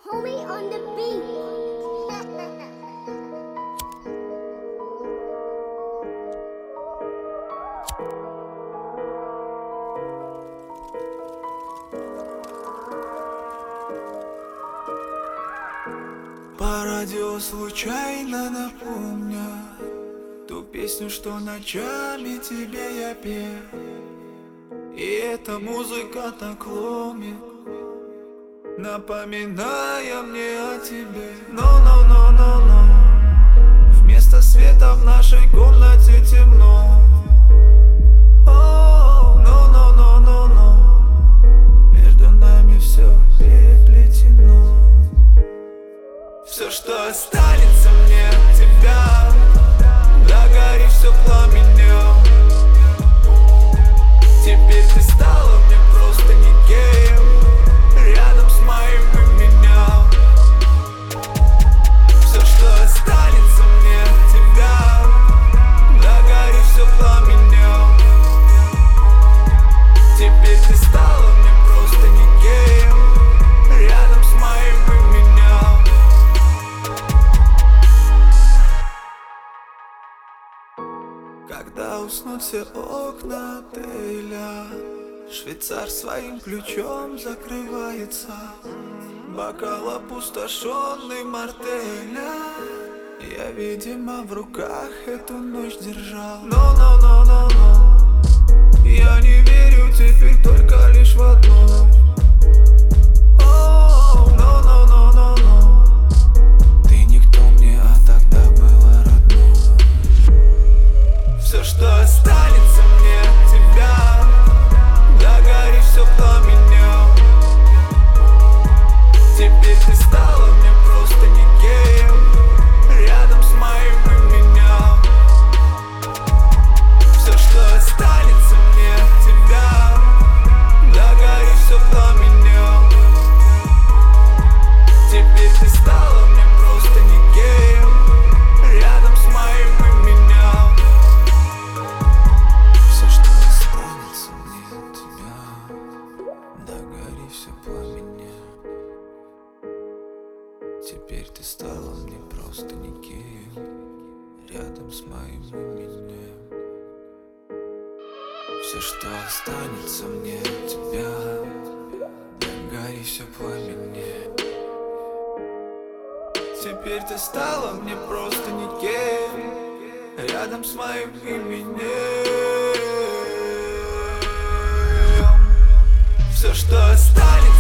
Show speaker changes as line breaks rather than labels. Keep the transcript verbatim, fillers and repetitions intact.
Homie on the beat.
По радио случайно напомню ту песню, что ночами тебе я пел. И эта музыка так ломит, напоминая мне о тебе. Но-но-но-но-но, вместо света в нашей комнате темно. Но-но-но-но-но, между нами все переплетено. Все, что останется мне от тебя, догори все пламенем. Теперь ты стала мне просто никем, рядом с моим именем. Все, что останется мне от тебя, догори все пламенем. Теперь ты стала мне просто никем, рядом с моим именем. Когда уснут все окна отеля, швейцар своим ключом закрывается. Бокал опустошенный мартеля, я, видимо, в руках эту ночь держал. Но-но-но-но-но, я не верю теперь только лишь в одно. О, но-но-но-но-но, ты никто мне, а тогда была родной. Все, что останется мне от тебя, догори все пламенем. Теперь ты стала мне просто никем, рядом с моим именем. Все, что останется мне от тебя, догори все пламенем. Теперь ты стала мне просто никем, рядом с моим именем. Все, что останется мне от тебя, догори все пламенем. Теперь ты стала мне просто никем, рядом с моим именем. Все, что останется мне от тебя, догори все пламенем. Теперь ты стала мне просто никем, рядом с моим именем. Все, что останется